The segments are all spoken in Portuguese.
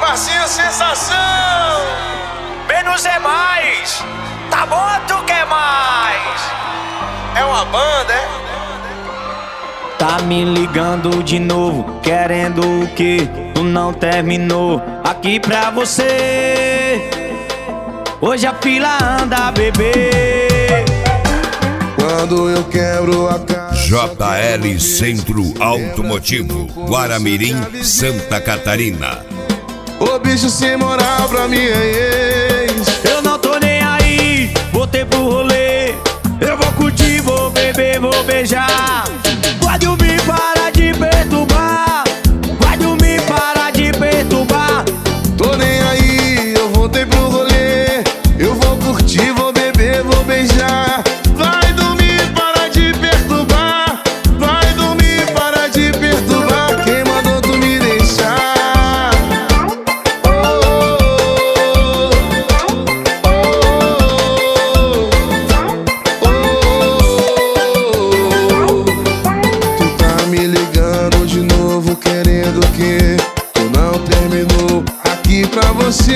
Marcinho Sensação. Menos é mais. Tá bom, tu quer mais? É uma banda, é? Tá me ligando de novo, querendo o que? Tu não terminou aqui pra você. Hoje a fila anda, bebê. Quando eu quebro a cara. JL Centro Automotivo, Guaramirim, Santa Catarina. Ô bicho sem moral pra minha ex. Eu não tô nem aí, voltei pro rolê. Eu vou curtir, vou beber, vou beijar. Vai dormir, para de perturbar. Vai dormir, para de perturbar. Tô nem aí, eu voltei pro rolê. Eu vou curtir, vou beber, vou beijar. Vai dormir, para de perturbar. Vai dormir, para de perturbar. Quem mandou tu me deixar? Tu tá me ligando de novo, querendo o quê? Tu não terminou aqui pra você.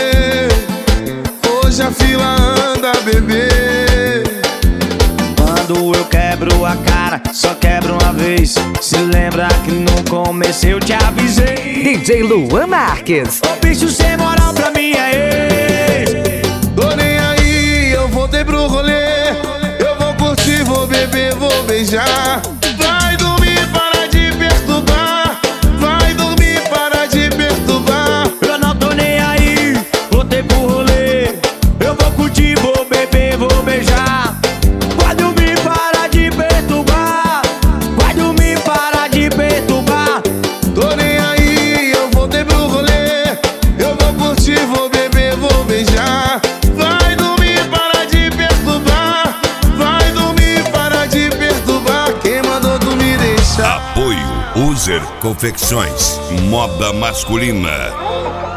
Hoje a fila anda, bebê. Quando eu quebro a cara, só quebro uma vez. Se lembra que no começo eu te avisei. DJ Luan Marques. Ô bicho sem moral pra minha ex. Tô nem aí, eu voltei pro rolê. Eu vou curtir, vou beber, vou beijar. Vai dormir, para de perturbar. Vai dormir, para de perturbar. Eu não tô nem aí, voltei pro rolê. Eu vou curtir, vou beber, vou beijar. Vai dormir, para de perturbar. Vai dormir, para de perturbar. Tô nem aí, eu voltei pro rolê. Eu vou curtir, vou beber, vou beijar. Vai dormir, para de perturbar. Vai dormir, para de perturbar. Quem mandou tu me deixar? Apoio User Confecções, moda masculina.